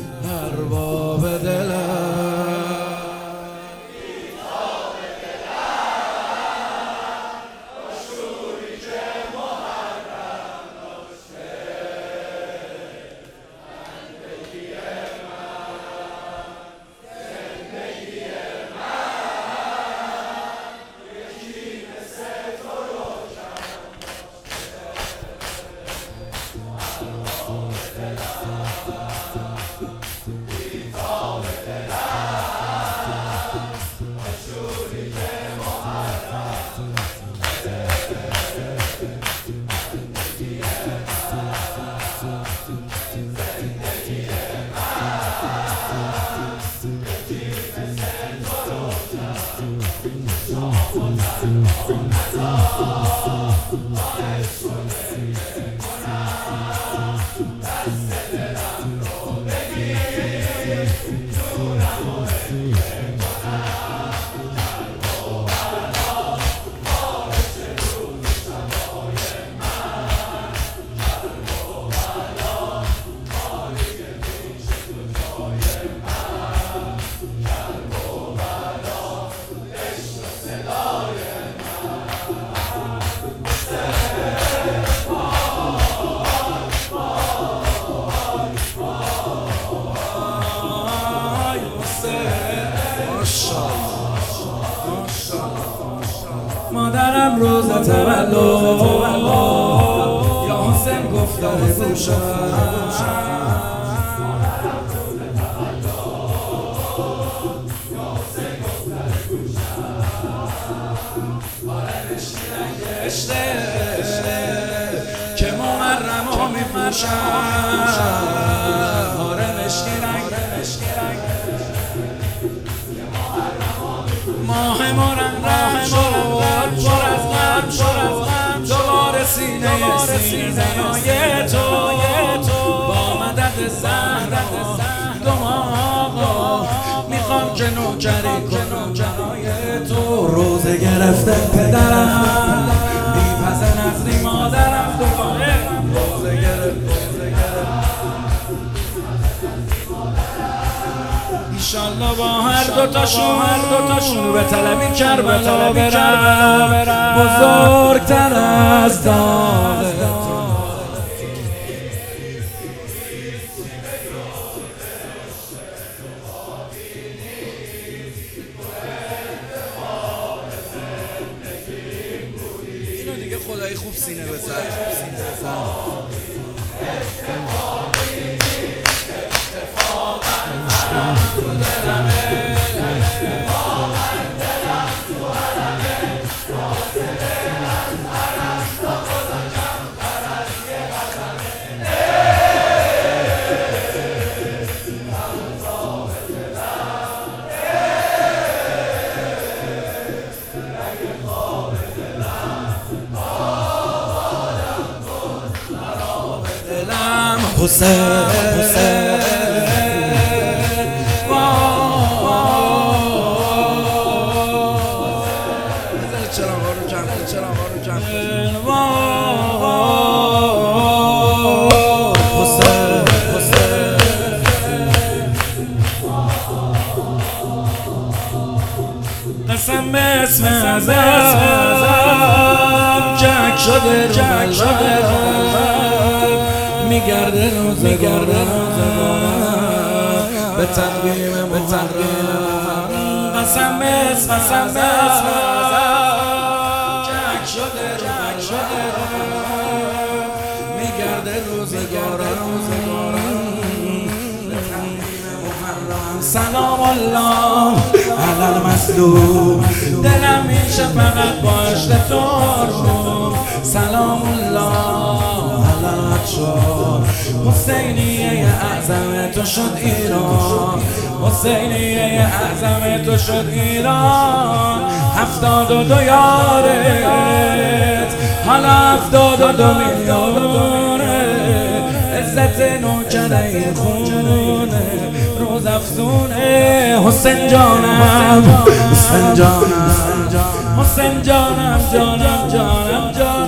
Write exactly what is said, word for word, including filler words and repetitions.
ارباب دلم مادرم روز تولد یا حسین گفت داره گوشم که محرم ها میپوشم آره مشکی رنگ ماه مرنگ شد پر از غم شد دوباره سینه سینه زنای تو با مدد زهر دو ماه میخوام که نوکری کنم جنای تو روزه گرفته پدرم میپسه نزدی مادرم دوباره روزه گرفت ایشالله با هر دوتاشون هر دوتاشون به طلبی کربلا برم بزرگتر از داغ اینو دیگه خدایی خوب سینه بزن حسین حسین چراغا رو جمع کن چراغا رو جمع کن حسین حسین قسم اسم ازم جک شده جک شده میگرده روزگارم به تقویم به تقویم قسم اسم قسم اسم جک شده جک شده میگرده روزگارم به تقویم محرم سلام الله علی المظلوم دلم میشه فقط با عشق تو سلام الله حسینیه اعظم تو شد ایران حسینیه اعظم تو شد ایران هفتاد و دو یارت حالا هفتاد و دو میلیونه عزت نوکره خونه روز افزونه حسین جانم حسین جانم حسین جانم جانم جانم جانم